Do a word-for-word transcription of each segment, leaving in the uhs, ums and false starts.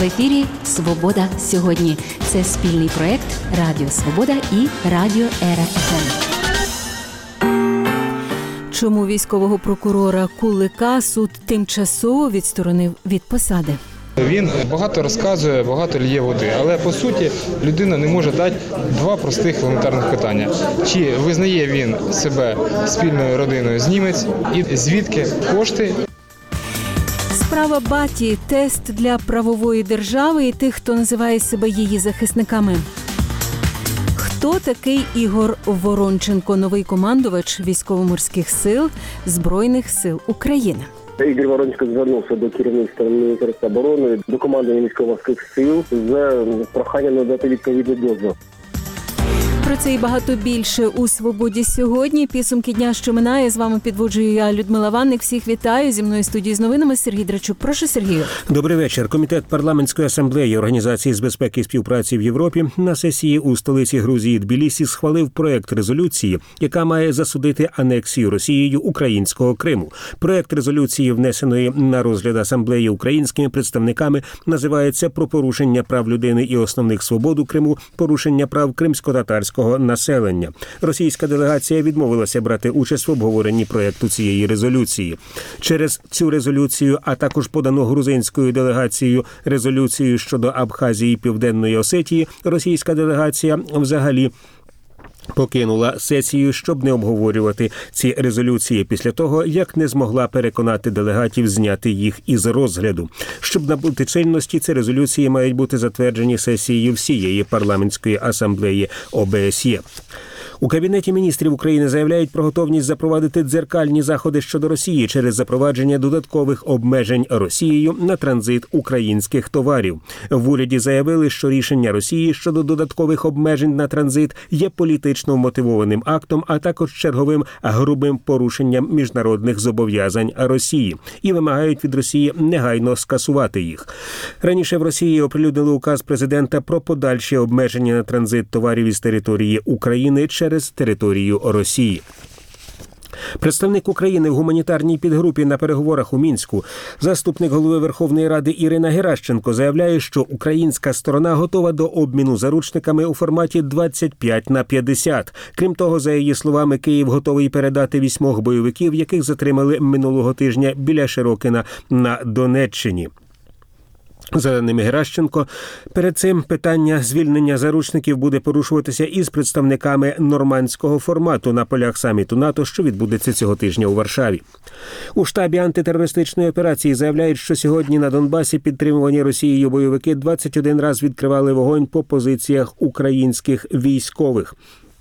В ефірі «Свобода сьогодні». Це спільний проєкт Радіо Свобода і Радіо Ера еф ем. Чому військового прокурора Кулика суд тимчасово відсторонив від посади? Він багато розказує, багато лє води, але по суті людина не може дати два простих елементарних питання. Чи визнає він себе спільною родиною з німець і звідки кошти? Справа Баті – тест для правової держави і тих, хто називає себе її захисниками. Хто такий Ігор Воронченко, новий командувач військово-морських сил Збройних сил України? Ігор Воронченко звернувся до керівництва Міністерства оборони, до командування військово-морських сил з проханням надати відповідний дозвіл. Про це і багато більше у «Свободі сьогодні». Підсумки дня, що минає. З вами підводжую я, Людмила Ванник. Всіх вітаю. Зі мною в студії з новинами Сергій Драчук. Прошу, Сергію. Добрий вечір. Комітет парламентської асамблеї Організації з безпеки і співпраці в Європі на сесії у столиці Грузії Тбілісі схвалив проект резолюції, яка має засудити анексію Росією українського Криму. Проект резолюції, внесеної на розгляд асамблеї українськими представниками, називається «Про порушення прав людини і основних свобод у Криму, порушення прав кримсько-татарського населення». Російська делегація відмовилася брати участь в обговоренні проєкту цієї резолюції. Через цю резолюцію, а також подану грузинською делегацією резолюцію щодо Абхазії і Південної Осетії, російська делегація взагалі покинула сесію, щоб не обговорювати ці резолюції після того, як не змогла переконати делегатів зняти їх із розгляду. Щоб набути чинності, ці резолюції мають бути затверджені сесією всієї парламентської асамблеї о бе ес є. У Кабінеті міністрів України заявляють про готовність запровадити дзеркальні заходи щодо Росії через запровадження додаткових обмежень Росією на транзит українських товарів. В уряді заявили, що рішення Росії щодо додаткових обмежень на транзит є політично вмотивованим актом, а також черговим грубим порушенням міжнародних зобов'язань Росії і вимагають від Росії негайно скасувати їх. Раніше в Росії оприлюднили указ президента про подальші обмеження на транзит товарів із території України через через територію Росії. Представник України в гуманітарній підгрупі на переговорах у Мінську, заступник голови Верховної Ради Ірина Геращенко, заявляє, що українська сторона готова до обміну заручниками у форматі двадцять п'ять на п'ятдесят. Крім того, за її словами, Київ готовий передати вісьмох бойовиків, яких затримали минулого тижня біля Широкина на Донеччині. За даними Геращенко, перед цим питання звільнення заручників буде порушуватися із представниками нормандського формату на полях саміту НАТО, що відбудеться цього тижня у Варшаві. У штабі антитерористичної операції заявляють, що сьогодні на Донбасі підтримувані Росією бойовики двадцять один раз відкривали вогонь по позиціях українських військових.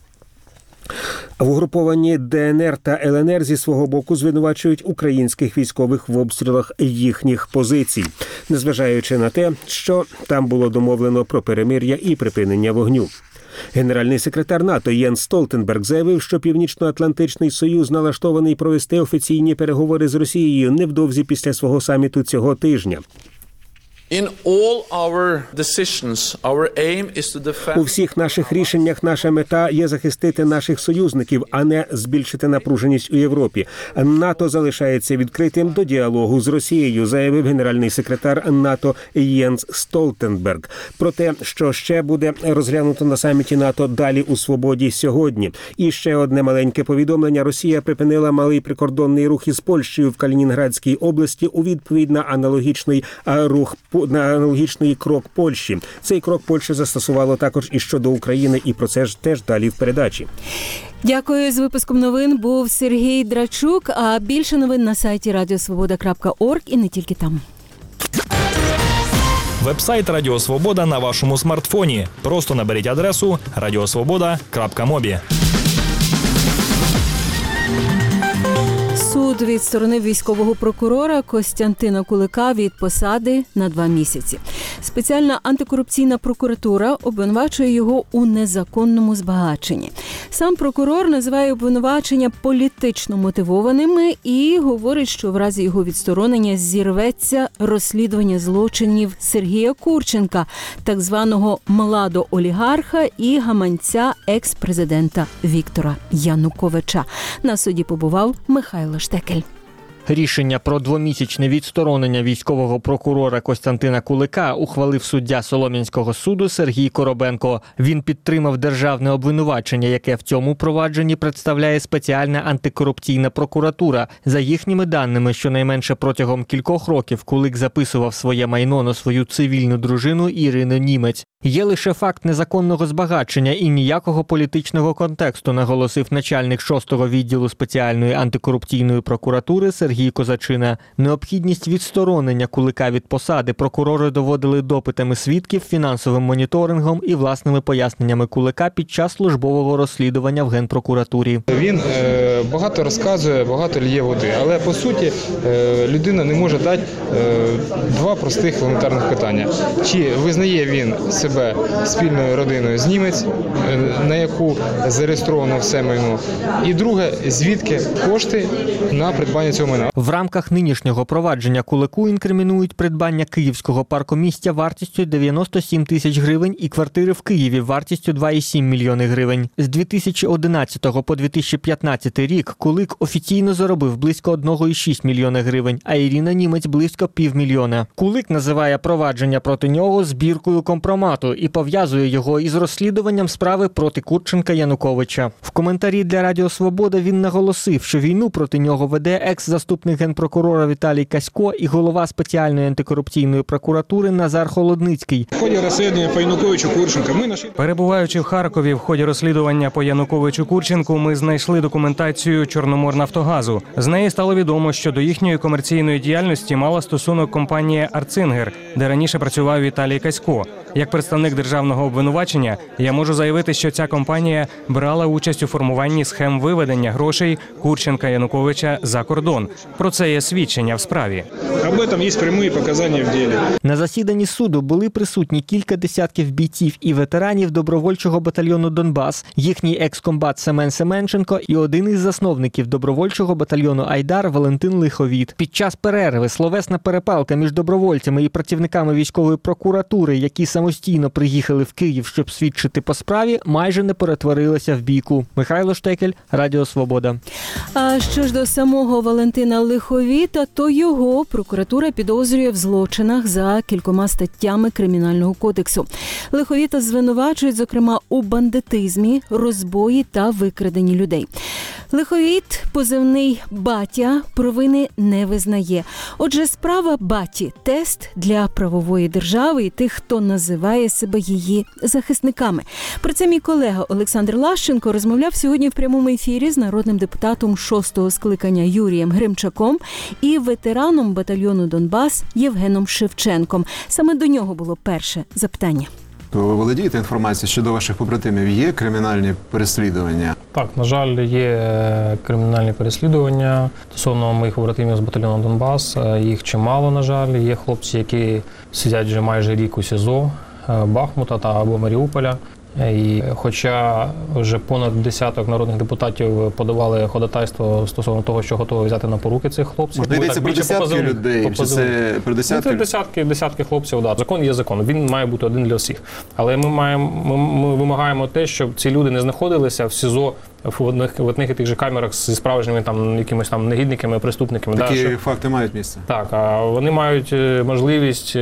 В угрупованні де ен ер та ел ен ер зі свого боку звинувачують українських військових в обстрілах їхніх позицій, незважаючи на те, що там було домовлено про перемир'я і припинення вогню. Генеральний секретар НАТО Єнс Столтенберг заявив, що Північно-Атлантичний Союз налаштований провести офіційні переговори з Росією невдовзі після свого саміту цього тижня. У всіх наших рішеннях наша мета є захистити наших союзників, а не збільшити напруженість у Європі. НАТО залишається відкритим до діалогу з Росією, заявив генеральний секретар НАТО Єнс Столтенберг. Про те, що ще буде розглянуто на саміті НАТО далі у «Свободі сьогодні». І ще одне маленьке повідомлення. Росія припинила малий прикордонний рух із Польщею в Калінінградській області у відповідь на аналогічний рух на аналогічний крок Польщі. Цей крок Польща застосувала також і щодо України, і про це ж теж далі в передачі. Дякую. З випуском новин був Сергій Драчук, а більше новин на сайті радіо свобода крапка орг і не тільки там. Вебсайт Радіо Свобода на вашому смартфоні. Просто наберіть адресу радіосвобода крапка мобі. Суд відсторонив військового прокурора Костянтина Кулика від посади на два місяці. Спеціальна антикорупційна прокуратура обвинувачує його у незаконному збагаченні. Сам прокурор називає обвинувачення політично мотивованими і говорить, що в разі його відсторонення зірветься розслідування злочинів Сергія Курченка, так званого младоолігарха і гаманця екс-президента Віктора Януковича. На суді побував Михайло Штекель. Рішення про двомісячне відсторонення військового прокурора Костянтина Кулика ухвалив суддя Солом'янського суду Сергій Коробенко. Він підтримав державне обвинувачення, яке в цьому провадженні представляє спеціальна антикорупційна прокуратура. За їхніми даними, щонайменше протягом кількох років Кулик записував своє майно на свою цивільну дружину Ірину Німець. Є лише факт незаконного збагачення і ніякого політичного контексту, наголосив начальник шостого відділу спеціальної антикорупційної прокуратури Сергій Козачина. Необхідність відсторонення Кулика від посади прокурори доводили допитами свідків, фінансовим моніторингом і власними поясненнями Кулика під час службового розслідування в Генпрокуратурі. Він е, багато розказує, багато лє води, але по суті е, людина не може дати е, два простих елементарних питання. Чи визнає він себе спільною родиною з Німець, на яку зареєстровано все майно, і друге, звідки кошти на придбання цього майна. В рамках нинішнього провадження Кулику інкримінують придбання київського паркомістя вартістю дев'яносто сім тисяч гривень і квартири в Києві вартістю два цілих сім мільйони гривень. З дві тисячі одинадцятого по дві тисячі п'ятнадцятий рік Кулик офіційно заробив близько один цілих шість мільйона гривень, а Ірина Німець близько півмільйона. Кулик називає провадження проти нього збіркою компромату і пов'язує його із розслідуванням справи проти Курченка-Януковича. В коментарі для Радіо Свобода він наголосив, що війну проти нього веде екс-заступник генпрокурора Віталій Касько і голова спеціальної антикорупційної прокуратури Назар Холодницький. В ході розслідування по Януковичу-Курченка ми знайшли... Перебуваючи в Харкові в ході розслідування по Януковичу-Курченку, ми знайшли документацію Чорноморнафтогазу. З неї стало відомо, що до їхньої комерційної діяльності мала стосунок компанія «Арцингер», де раніше працював Віталій Касько. Як представник державного обвинувачення, я можу заявити, що ця компанія брала участь у формуванні схем виведення грошей Курченка-Януковича за кордон. Про це є свідчення в справі. Об этом є прямі показання в ділі. На засіданні суду були присутні кілька десятків бійців і ветеранів добровольчого батальйону «Донбас», їхній екскомбат Семен Семенченко і один із засновників добровольчого батальйону «Айдар» Валентин Лиховіт. Під час перерви словесна перепалка між добровольцями і працівниками військової прокуратури, які самостійно приїхали в Київ, щоб свідчити по справі, майже не перетворилася в бійку. Михайло Штекель, Радіо Свобода. А що ж до самого Валентина Лиховіта, то його прокуратура підозрює в злочинах за кількома статтями Кримінального кодексу. Лиховіта звинувачують, зокрема, у бандитизмі, розбої та викраденні людей. Лиховіт, позивний «Батя», провини не визнає. Отже, справа «Баті» – тест для правової держави і тих, хто називає себе її захисниками. Про це мій колега Олександр Лащенко розмовляв сьогодні в прямому ефірі з народним депутатом шостого скликання Юрієм Гримчаком і ветераном батальйону «Донбас» Євгеном Шевченком. Саме до нього було перше запитання. То ви володієте інформацією щодо ваших побратимів? Є кримінальні переслідування? Так, на жаль, є кримінальні переслідування стосовно моїх побратимів з батальйону «Донбас». Їх чимало, на жаль. Є хлопці, які сидять вже майже рік у СІЗО Бахмута та або Маріуполя. І хоча вже понад десяток народних депутатів подавали ходатайство стосовно того, що готові взяти на поруки цих хлопців. Можна йдеться про десятки людей, чи це про десятки? Це десятки, десятки хлопців, да. Закон є закон, він має бути один для всіх. Але ми, маємо, ми, ми вимагаємо те, щоб ці люди не знаходилися в СІЗО в одних, в одних і тих же камерах зі справжніми там якимись там негідниками, преступниками. Такі да, щоб... факти мають місце? Так, а вони мають можливість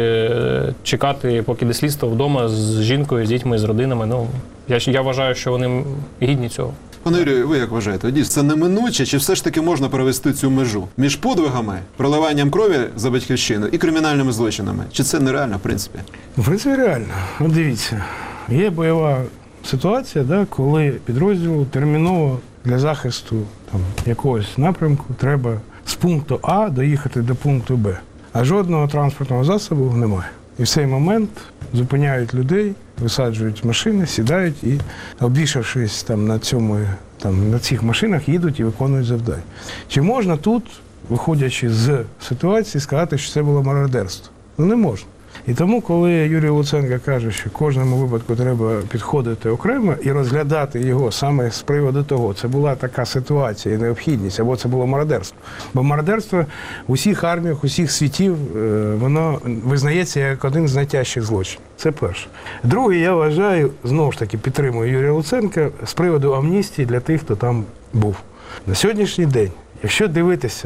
чекати, поки йде слідство вдома з жінкою, з дітьми, з родинами. Ну, я, я вважаю, що вони гідні цього. Пане Юрію, ви як вважаєте, дійсно, це неминуче, чи все ж таки можна провести цю межу між подвигами, проливанням крові за батьківщину і кримінальними злочинами? Чи це нереально, в принципі? В принципі, реально. От дивіться, є бойова ситуація, да, коли підрозділу терміново для захисту там, якогось напрямку треба з пункту А доїхати до пункту Б. А жодного транспортного засобу немає. І в цей момент зупиняють людей, висаджують машини, сідають і, обвішавшись там на цьому, там, на цих машинах, їдуть і виконують завдання. Чи можна тут, виходячи з ситуації, сказати, що це було мародерство? Ну не можна. І тому, коли Юрій Луценко каже, що в кожному випадку треба підходити окремо і розглядати його саме з приводу того, це була така ситуація і необхідність, або це було мародерство. Бо мародерство в усіх арміях, усіх світів, воно визнається як один з найтяжчих злочинів. Це перше. Друге, я вважаю, знову ж таки підтримую Юрія Луценка з приводу амністії для тих, хто там був. На сьогоднішній день, якщо дивитися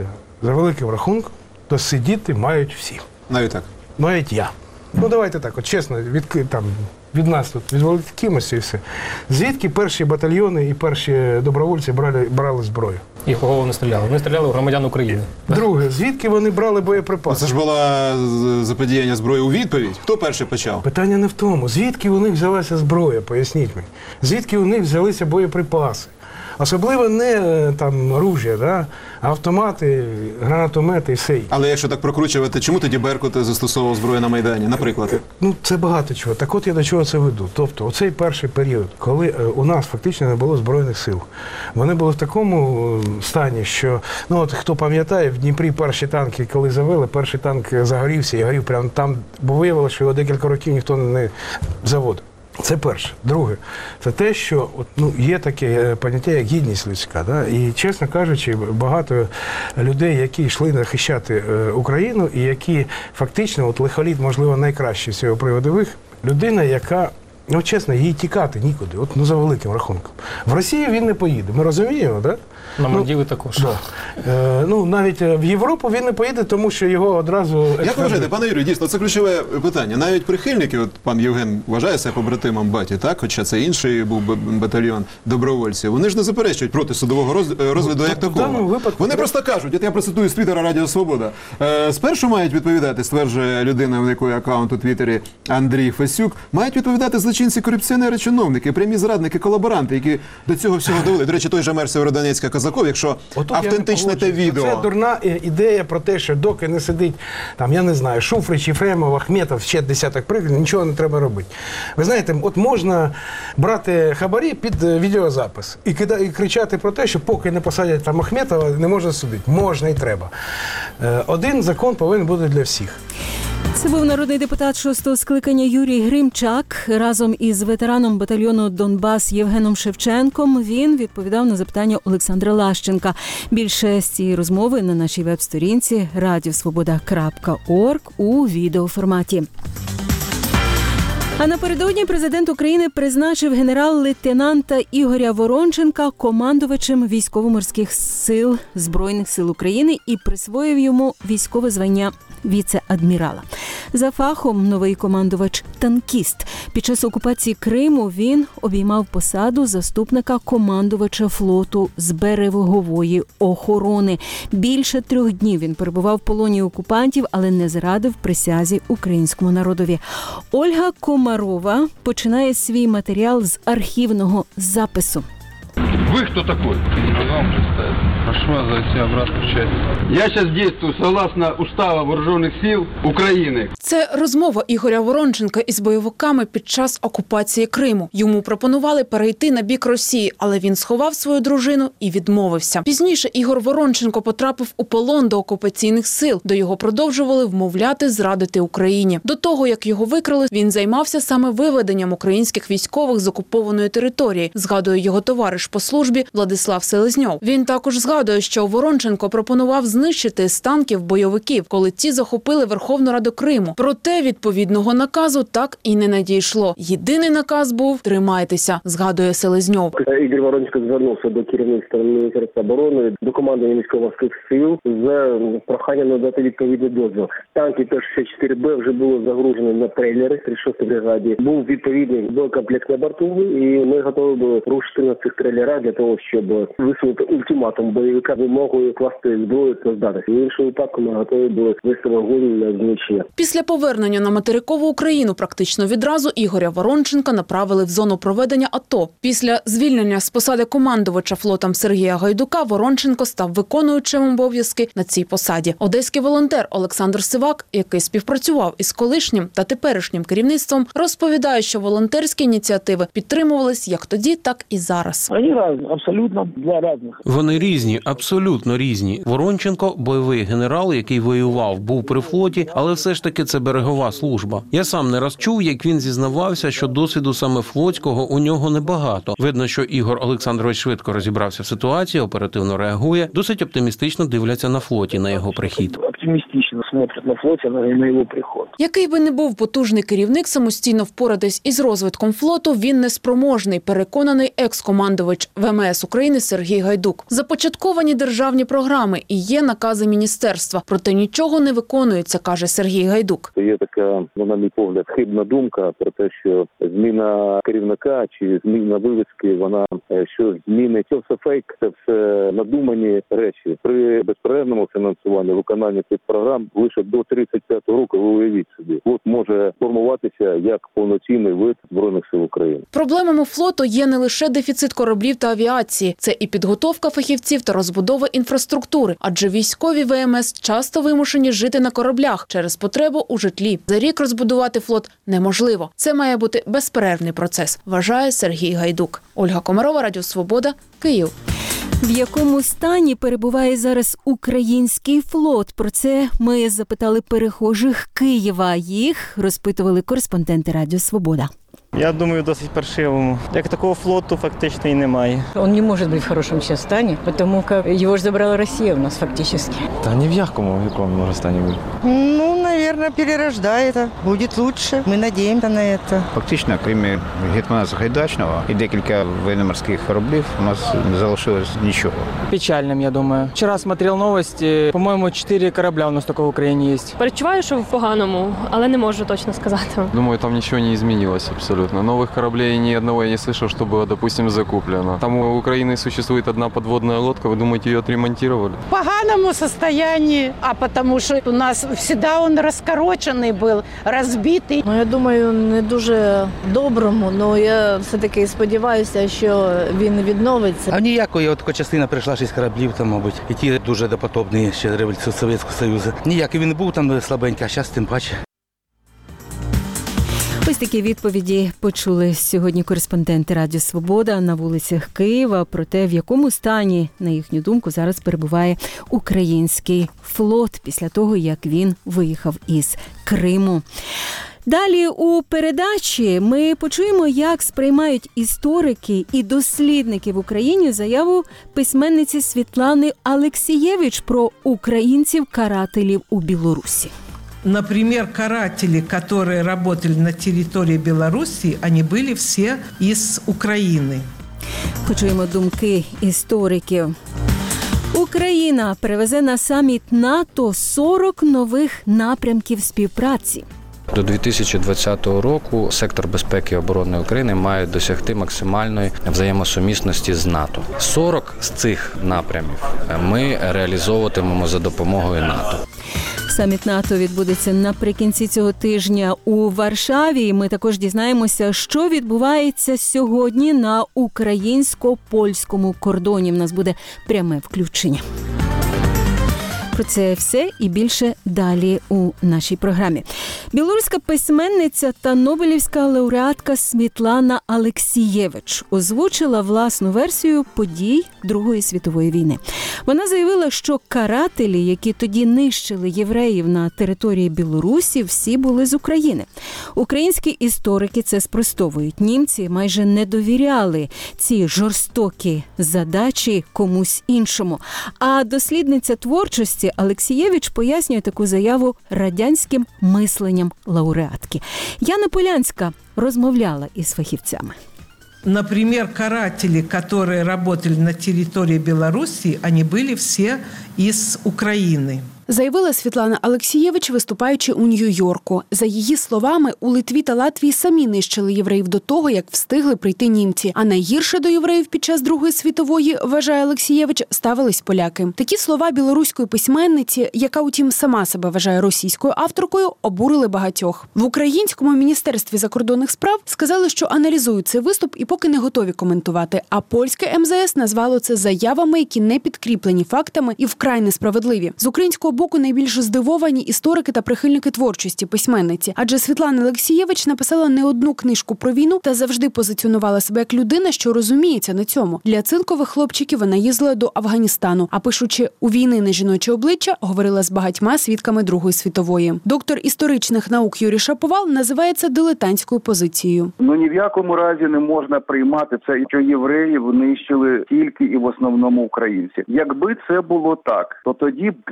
за великим рахунком, то сидіти мають всі. Навіть так? Навіть я. Ну, давайте так, от чесно, від, там, від нас тут відволікимося і все. Звідки перші батальйони і перші добровольці брали, брали зброю? І кого вони стріляли? Вони стріляли в громадян України. Друге, звідки вони брали боєприпаси? Це ж було заподіяння зброї у відповідь. Хто перший почав? Питання не в тому. Звідки у них взялася зброя, поясніть мені. Звідки у них взялися боєприпаси? Особливо не там оружя, да? А автомати, гранатомети і все. Але якщо так прокручувати, чому тоді Беркут застосовував зброю на Майдані, наприклад? Ну, це багато чого. Так от я до чого це веду. Тобто, оцей перший період, коли у нас фактично не було Збройних сил, вони були в такому стані, що, ну от хто пам'ятає, в Дніпрі перші танки, коли завели, перший танк загорівся і горів прямо там, бо виявилося, що його декілька років ніхто не заводив. Це перше. Друге, це те, що от, ну, є таке поняття, як гідність людська. Да? І, чесно кажучи, багато людей, які йшли захищати е, Україну, і які фактично, от лихоліт, можливо, найкращий з цього приводових, людина, яка, ну, чесно, їй тікати нікуди, от, ну, за великим рахунком. В Росію він не поїде, ми розуміємо, так? Да? На Мальдіви ну, також. Да. Е, ну, навіть в Європу він не поїде, тому що його одразу... Як ви вважаєте, пане Юрію, дійсно, це ключове питання. Навіть прихильники, от пан Євген вважає себе побратимом баті, так? Хоча це інший був батальйон добровольців. Вони ж не заперечують проти судового розгляду ну, як такого. Випадку... Вони просто кажуть, от я процитую з Твіттера Радіо Свобода. Е, спершу мають відповідати, стверджує людина, в якої аккаунт у Твіттері Андрій Фесюк, мають відповідати злочинці, корупціонери, чиновники, прямі зрадники, колаборанти, які до цього всього довели. До речі, той же мер Сєвєродонецька Казаков, якщо отут автентичне те відео. Це дурна ідея про те, що доки не сидить, там, я не знаю, Шуфрич, Єфремов, Ахметов, ще десяток прикладів, нічого не треба робити. Ви знаєте, от можна брати хабарі під відеозапис і, кида, і кричати про те, що поки не посадять там Ахметова, не можна судити. Можна і треба. Один закон повинен бути для всіх. Це був народний депутат шостого скликання Юрій Гримчак. Разом із ветераном батальйону «Донбас» Євгеном Шевченком він відповідав на запитання Олександра Лащенка. Більше з цієї розмови на нашій веб-сторінці радіосвобода крапка орг у відеоформаті. А напередодні президент України призначив генерал-лейтенанта Ігоря Воронченка командувачем військово-морських сил Збройних сил України і присвоїв йому військове звання віце-адмірала. За фахом новий командувач – танкіст. Під час окупації Криму він обіймав посаду заступника командувача флоту з берегової охорони. Більше трьох днів він перебував в полоні окупантів, але не зрадив присязі українському народові. Ольга Комарова починає свій матеріал з архівного запису. Вы кто такой? Вам представить. Прошу вас зайти обратно в часть. Я сейчас действую согласно Устава Вооруженных сил України. Це розмова Ігоря Воронченка із бойовиками під час окупації Криму. Йому пропонували перейти на бік Росії, але він сховав свою дружину і відмовився. Пізніше Ігор Воронченко потрапив у полон до окупаційних сил, де його продовжували вмовляти зрадити Україні. До того, як його викрали, він займався саме виведенням українських військових з окупованої території, згадує його товариш по службі Владислав Селезньов. Він також згадує, що Воронченко пропонував знищити з танків бойовиків, коли ті захопили Верховну Раду Криму. Проте відповідного наказу так і не надійшло. Єдиний наказ був «тримайтеся», згадує Селезньов. Ігор Воронченко звернувся до керівництва Міністерства оборони, до командування військово-морських сил з проханням надати відповідний дозвіл. Танки Т шістдесят чотири Б вже було загружено на трейлери тридцять шостої бригаді. Був відповідний боєкомплект на борту, і ми готові були рушити на цих трейлерах для того, щоб висунути ультиматум бойовика вимогою класти зброю та здатися. В іншому випадку ми готові були вести вогонь на знищення. Після повернення на материкову Україну практично відразу Ігоря Воронченка направили в зону проведення АТО. Після звільнення з посади командувача флотом Сергія Гайдука Воронченко став виконуючим обов'язки на цій посаді. Одеський волонтер Олександр Сивак, який співпрацював із колишнім та теперішнім керівництвом, розповідає, що волонтерські ініціативи підтримувались як тоді, так і зараз. Вони різні, абсолютно два різних. Вони різні, абсолютно різні. Воронченко – бойовий генерал, який воював, був при флоті, але все ж таки це берегова служба. Я сам не раз чув, як він зізнавався, що досвіду саме флотського у нього небагато. Видно, що Ігор Олександрович швидко розібрався в ситуації, оперативно реагує, досить оптимістично дивляться на флоті на його прихід. Оптимістично смотрят на флоте, на, на его приход. Який би не був потужний керівник, самостійно впоратись із розвитком флоту він неспроможний, переконаний екс-командувач В М С України Сергій Гайдук. Започатковані державні програми і є накази міністерства, проте нічого не виконується, каже Сергій Гайдук. Є така, на мій погляд, хибна думка про те, що зміна керівника чи зміна вивіски, вона що змінить, це все фейк, це все надумані речі. При безперервному фінансуванні виконання цих програм лише до тридцять п'ятого року, ви уявіть собі, от може формуватися як повноцінний вид Збройних сил України. Проблемами флоту є не лише дефіцит кораблів та авіації, це і підготовка фахівців та розбудова інфраструктури, адже військові В М С часто вимушені жити на кораблях через потребу у житлі. За рік розбудувати флот неможливо. Це має бути безперервний процес, вважає Сергій Гайдук. Ольга Комарова, Радіо Свобода, Київ. В якому стані перебуває зараз український флот? Про це ми запитали перехожих Києва. Їх розпитували кореспонденти Радіо Свобода. Я думаю, досить паршивому. Як такого флоту фактично і немає. Он не может быть в хорошем сейчас стані, потому как его же забрала Россия у нас фактически. Та ні в якому, в якому може стані бути. Ну, наверное, перерождает. Будет лучше. Мы надеемся на это. Фактично, крім гетьмана Сагайдачного і декілька военно-морських кораблів, у нас не залишилось нічого. Печальним, я думаю. Вчора смотрел новості, по-моєму, чотири корабля у нас тільки в Україні є. Перечуваю, що в поганому, але не можу точно сказати. Думаю, там нічого не змінилось абсолютно. Новых кораблей ни одного я не слышал, что было, допустим, закуплено. Там у Украины существует одна подводная лодка, вы думаете, ее отремонтировали? В поганому состоянии, а потому что у нас всегда он раскороченный был, разбитый. Ну, я думаю, не дуже доброму, але я все-таки сподіваюся, що він відновиться. А ніякої, от така частина прийшла, шість кораблів там, мабуть, і ті дуже допотопні ще революції Совєтського Союзу. Ніякий він був там слабенький, а зараз тим паче. Ось такі відповіді почули сьогодні кореспонденти Радіо Свобода на вулицях Києва про те, в якому стані, на їхню думку, зараз перебуває український флот після того, як він виїхав із Криму. Далі у передачі ми почуємо, як сприймають історики і дослідники в Україні заяву письменниці Світлани Алексієвич про українців-карателів у Білорусі. Например, каратели, которые работали на территории Беларуси, они были все из Украины. Почуємо думки істориків. Україна привезе на саміт НАТО сорок нових напрямків співпраці. До дві тисячі двадцятого року сектор безпеки і оборони України має досягти максимальної взаємосумісності з НАТО. сорок з цих напрямів ми реалізовуватимемо за допомогою НАТО. Саміт НАТО відбудеться наприкінці цього тижня у Варшаві. Ми також дізнаємося, що відбувається сьогодні на українсько-польському кордоні. У нас буде пряме включення. Про це все і більше далі у нашій програмі. Білоруська письменниця та нобелівська лауреатка Світлана Алексієвич озвучила власну версію подій Другої світової війни. Вона заявила, що карателі, які тоді нищили євреїв на території Білорусі, всі були з України. Українські історики це спростовують. Німці майже не довіряли ці жорстокі задачі комусь іншому. А дослідниця творчості Алексієвич пояснює таку заяву радянським мисленням лауреатки. Яна Полянська розмовляла із фахівцями. Например, каратели, которые работали на территории Беларуси, они были все из Украины. Заявила Світлана Алексієвич, виступаючи у Нью-Йорку. За її словами, у Литві та Латвії самі нищили євреїв до того, як встигли прийти німці. А найгірше до євреїв під час Другої світової, вважає Алексієвич, ставились поляки. Такі слова білоруської письменниці, яка, утім, сама себе вважає російською авторкою, обурили багатьох. В Українському міністерстві закордонних справ сказали, що аналізують цей виступ і поки не готові коментувати. А польське ем зе ес назвало це заявами, які не підкріплені фактами і вкрай несправедливі. З українського боку найбільш здивовані історики та прихильники творчості письменниці. Адже Світлана Алексієвич написала не одну книжку про війну та завжди позиціонувала себе як людина, що розуміється на цьому. Для цинкових хлопчиків вона їздила до Афганістану, а пишучи «У війни на жіноче обличчя», говорила з багатьма свідками Другої світової. Доктор історичних наук Юрій Шаповал називає це дилетантською позицією. Ну ні в якому разі не можна приймати це, що євреїв нищили тільки і в основному українці. Якби це було так, то тоді б Нюрнберзький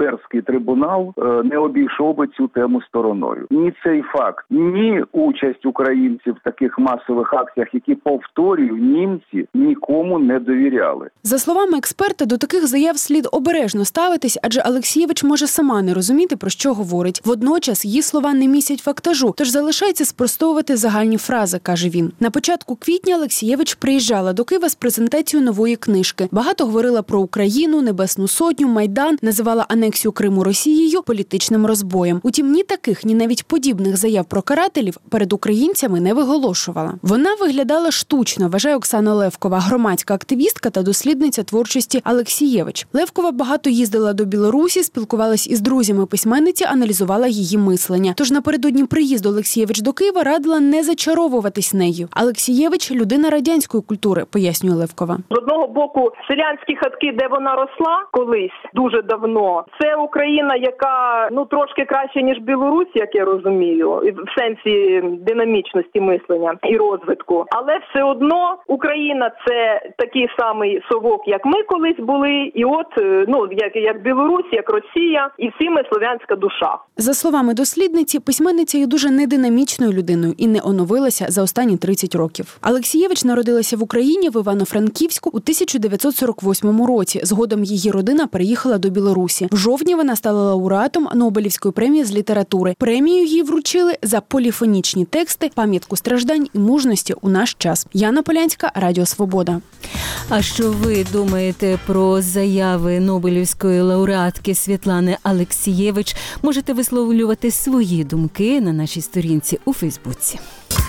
Нюрнберзький трибунал не обійшов би цю тему стороною. Ні цей факт, ні участь українців в таких масових акціях, які, повторюю, німці нікому не довіряли. За словами експерта, до таких заяв слід обережно ставитись, адже Алексієвич може сама не розуміти, про що говорить. Водночас її слова не містять фактажу, тож залишається спростовувати загальні фрази, каже він. На початку квітня Алексієвич приїжджала до Києва з презентацією нової книжки. Багато говорила про Україну, Небесну Сотню, Майдан, називала анексію Криму Росією політичним розбоєм. Утім, ні таких, ні навіть подібних заяв про карателів перед українцями не виголошувала. Вона виглядала штучно, вважає Оксана Левкова, громадська активістка та дослідниця творчості Алексієвич. Левкова багато їздила до Білорусі, спілкувалась із друзями письменниці, аналізувала її мислення. Тож напередодні приїзду Алексієвич до Києва радила не зачаровуватись нею. Алексієвич – людина радянської культури, пояснює Левкова. З одного боку, селянські хатки, де вона росла колись, дуже давно, це Україна, яка, ну, трошки краще, ніж Білорусь, як я розумію, в сенсі динамічності мислення і розвитку. Але все одно Україна – це такий самий совок, як ми колись були, і от, ну, як, як Білорусь, як Росія, і всі ми слов'янська душа. За словами дослідниці, письменниця є дуже нединамічною людиною і не оновилася за останні тридцять років. Алексієвич народилася в Україні, в Івано-Франківську, у тисяча дев'ятсот сорок восьмому році. Згодом її родина переїхала до Білорусі. В жовтні вона стала лауреатом Нобелівської премії з літератури. Премію їй вручили за поліфонічні тексти, пам'ятку страждань і мужності у наш час. Яна Полянська, Радіо Свобода. А що ви думаєте про заяви Нобелівської лауреатки Світлани Алексієвич? Можете висловлювати свої думки на нашій сторінці у Фейсбуці.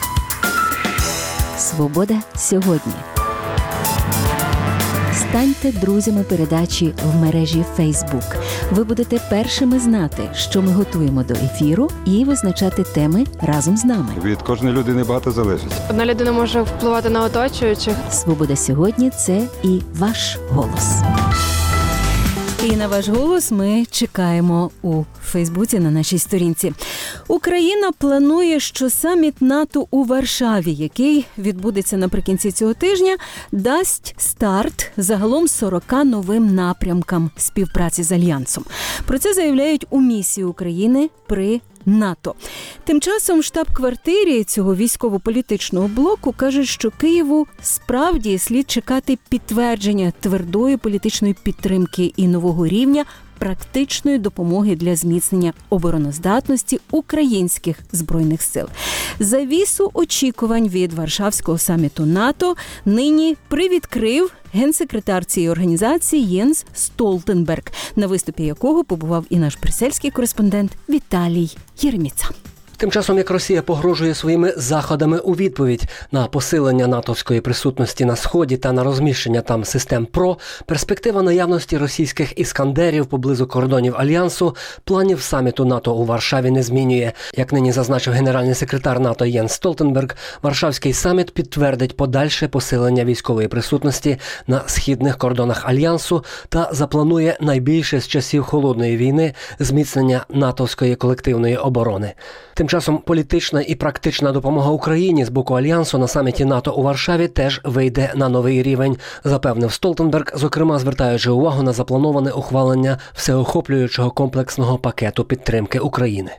Свобода сьогодні. Станьте друзями передачі в мережі Facebook. Ви будете першими знати, що ми готуємо до ефіру, і визначати теми разом з нами. Від кожної людини багато залежить. Одна людина може впливати на оточуючих. Свобода сьогодні – це і ваш голос. І на ваш голос ми чекаємо у Фейсбуці на нашій сторінці. Україна планує, що саміт НАТО у Варшаві, який відбудеться наприкінці цього тижня, дасть старт загалом сорока новим напрямкам співпраці з Альянсом. Про це заявляють у місії України при НАТО. Тим часом в штаб-квартирі цього військово-політичного блоку кажуть, що Києву справді слід чекати підтвердження твердої політичної підтримки і нового рівня практичної допомоги для зміцнення обороноздатності українських збройних сил. Завісу очікувань від Варшавського саміту НАТО нині привідкрив генсекретар цієї організації Єнс Столтенберг, на виступі якого побував і наш брюссельський кореспондент Віталій Єреміца. Тим часом, як Росія погрожує своїми заходами у відповідь на посилення натовської присутності на Сході та на розміщення там систем ПРО, перспектива наявності російських іскандерів поблизу кордонів Альянсу планів саміту НАТО у Варшаві не змінює. Як нині зазначив генеральний секретар НАТО Єнс Столтенберг, Варшавський саміт підтвердить подальше посилення військової присутності на східних кордонах Альянсу та запланує найбільше з часів Холодної війни зміцнення натовської колективної оборони. Тим часом політична і практична допомога Україні з боку Альянсу на саміті НАТО у Варшаві теж вийде на новий рівень, запевнив Столтенберг, зокрема звертаючи увагу на заплановане ухвалення всеохоплюючого комплексного пакету підтримки України.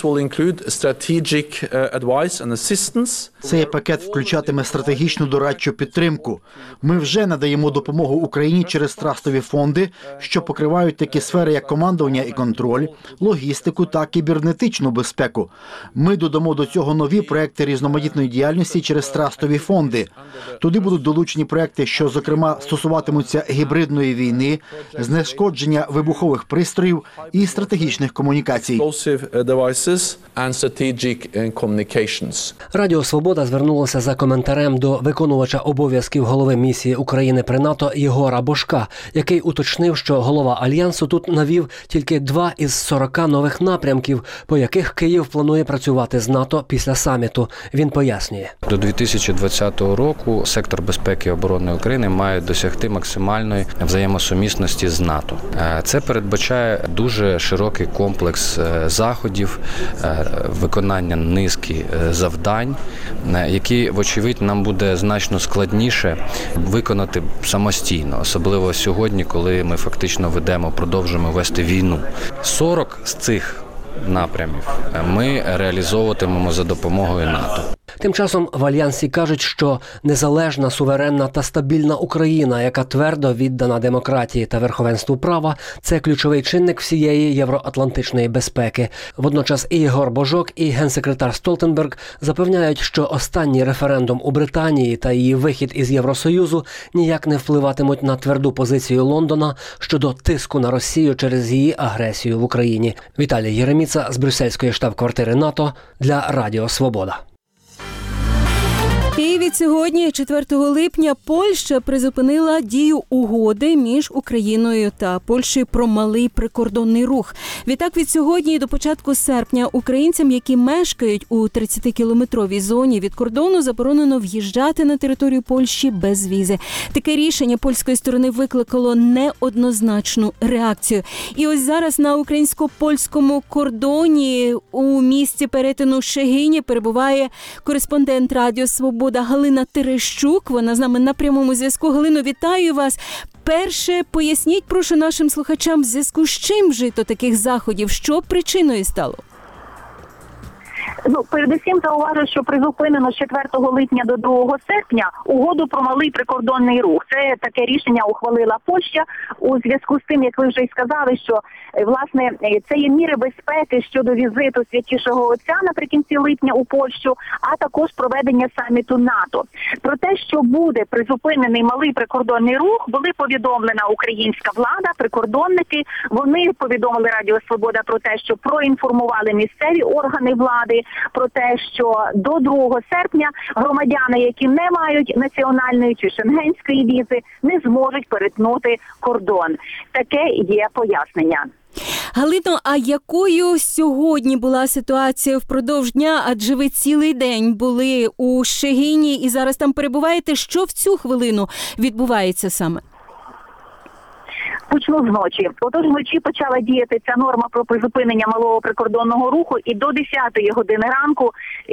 Цей пакет включатиме стратегічну дорадчу підтримку. Ми вже надаємо допомогу Україні через трастові фонди, що покривають такі сфери, як командування і контроль, логістику та кібернетичну безпеку. Ми додамо до цього нові проекти різноманітної діяльності через трастові фонди. Туди будуть долучені проекти, що, зокрема, стосуватимуться гібридної війни, знешкодження вибухових пристроїв і стратегічних комунікацій. Радіо «Свобода» звернулося за коментарем до виконувача обов'язків голови місії України при НАТО Єгора Божка, який уточнив, що голова Альянсу тут навів тільки два із сорока нових напрямків, по яких Київ планує працювати з НАТО після саміту. Він пояснює. До дві тисячі двадцятого року сектор безпеки і оборони України має досягти максимальної взаємосумісності з НАТО. Це передбачає дуже широкий комплекс заходів, років виконання низки завдань, які, вочевидь, нам буде значно складніше виконати самостійно, особливо сьогодні, коли ми фактично ведемо, продовжуємо вести війну. сорок з цих напрямів ми реалізовуватимемо за допомогою НАТО. Тим часом в Альянсі кажуть, що незалежна, суверенна та стабільна Україна, яка твердо віддана демократії та верховенству права, це ключовий чинник всієї євроатлантичної безпеки. Водночас і Ігор Божок, і генсекретар Столтенберг запевняють, що останній референдум у Британії та її вихід із Євросоюзу ніяк не впливатимуть на тверду позицію Лондона щодо тиску на Росію через її агресію в Україні. Віталій Єреміца з брюссельської штаб-квартири НАТО для Радіо Свобода. І від сьогодні, четвертого липня, Польща призупинила дію угоди між Україною та Польщею про малий прикордонний рух. Відтак від сьогодні і до початку серпня українцям, які мешкають у тридцятикілометровій зоні від кордону, заборонено в'їжджати на територію Польщі без візи. Таке рішення польської сторони викликало неоднозначну реакцію. І ось зараз на українсько-польському кордоні у місті перетину Шегині перебуває кореспондент Радіо Свобода Галина Терещук. Вона з нами на прямому зв'язку. Галино, вітаю вас. Перше, поясніть, прошу, нашим слухачам, в зв'язку з чим вжито таких заходів? Що причиною стало? Ну, передусім зауважу, що призупинено з четвертого липня до другого серпня угоду про малий прикордонний рух. Це таке рішення ухвалила Польща у зв'язку з тим, як ви вже й сказали, що, власне, це є міри безпеки щодо візиту Святішого Отця наприкінці липня у Польщу, а також проведення саміту НАТО. Про те, що буде призупинений малий прикордонний рух, були повідомлена українська влада, прикордонники. Вони повідомили Радіо Свобода про те, що проінформували місцеві органи влади, про те, що до другого серпня громадяни, які не мають національної чи шенгенської візи, не зможуть перетнути кордон. Таке є пояснення. Галино, а якою сьогодні була ситуація впродовж дня? Адже ви цілий день були у Шегині і зараз там перебуваєте. Що в цю хвилину відбувається саме? Почну з ночі. Отож, вночі почала діяти ця норма про призупинення малого прикордонного руху, і до десятої години ранку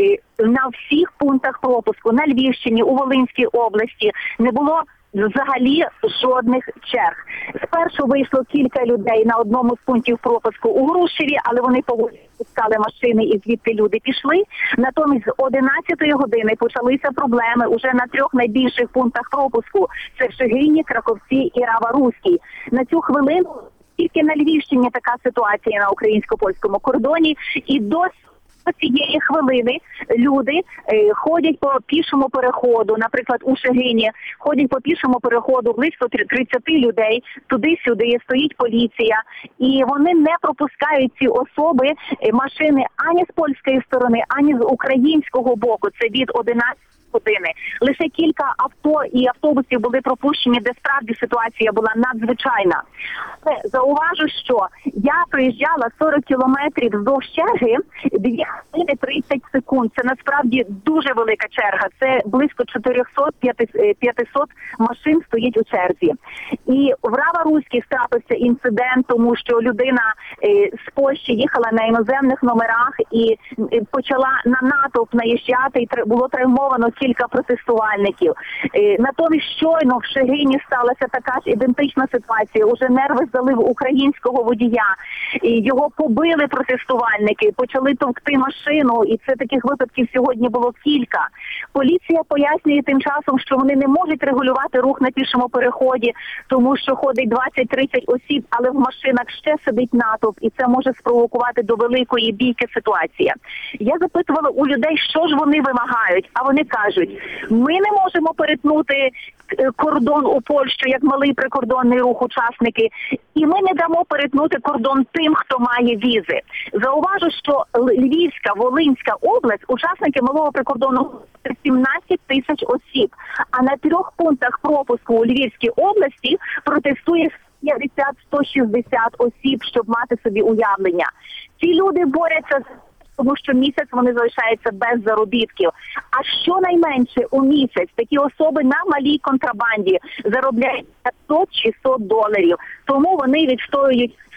на всіх пунктах пропуску на Львівщині, у Волинській області не було взагалі жодних черг. Спершу вийшло кілька людей на одному з пунктів пропуску у Грушеві, але вони поволі пускали машини і звідти люди пішли. Натомість з одинадцятої години почалися проблеми уже на трьох найбільших пунктах пропуску. Це в Шегині, Краковці і Рава-Руській. На цю хвилину тільки на Львівщині така ситуація на українсько-польському кордоні, і досі цієї хвилини люди е, ходять по пішому переходу, наприклад, у Шегині, ходять по пішому переходу близько тридцять людей, туди-сюди, стоїть поліція, і вони не пропускають ці особи, е, машини ані з польської сторони, ані з українського боку, це від одинадцятої години. Лише кілька авто і автобусів були пропущені, де справді ситуація була надзвичайна. Але зауважу, що я проїжджала сорок кілометрів вздовж черги, дві хвилини тридцять секунд. Це насправді дуже велика черга. Це близько чотириста п'ятсот машин стоїть у черзі. І в Рава-Руській стався інцидент, тому що людина е, з Польщі їхала на іноземних номерах і е, почала на натовп наїжджати, і було травмовано кілька протестувальників. Е, натомість щойно в Шегині сталася така ж ідентична ситуація. Уже нерви здали в українського водія. І його побили протестувальники, почали товкти машину, і це таких випадків сьогодні було кілька. Поліція пояснює тим часом, що вони не можуть регулювати рух на пішому переході, тому що ходить двадцять-тридцять осіб, але в машинах ще сидить натовп, і це може спровокувати до великої бійки ситуація. Я запитувала у людей, що ж вони вимагають, а вони кажуть, ми не можемо перетнути кордон у Польщу, як малий прикордонний рух учасники, і ми не дамо перетнути кордон тим, хто має візи. Зауважу, що Львівська, Волинська область, учасники малого прикордонного руху сімнадцять тисяч осіб, а на трьох пунктах пропуску у Львівській області протестує п'ятдесят-сто шістдесят осіб, щоб мати собі уявлення. Ці люди борються з тому що місяць вони залишаються без заробітків. А щонайменше у місяць такі особи на малій контрабанді заробляють п'ятсот-шістсот доларів. Тому вони відстоюють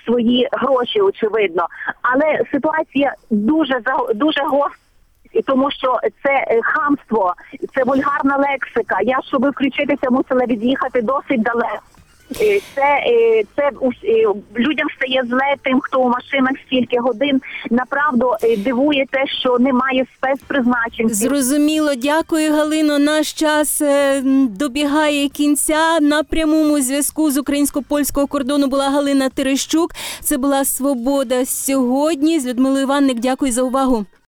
свої гроші, очевидно. Але ситуація дуже дуже гостра. І тому що це хамство, це вульгарна лексика. Я, щоб включитися, мусила від'їхати досить далеко. Це, це людям стає зле тим, хто у машинах стільки годин. Направду дивує те, що немає спецпризначень. Зрозуміло. Дякую, Галино. Наш час добігає кінця. На прямому зв'язку з українсько-польського кордону була Галина Терещук. Це була «Свобода сьогодні». З Людмилою Іванник. Дякую за увагу.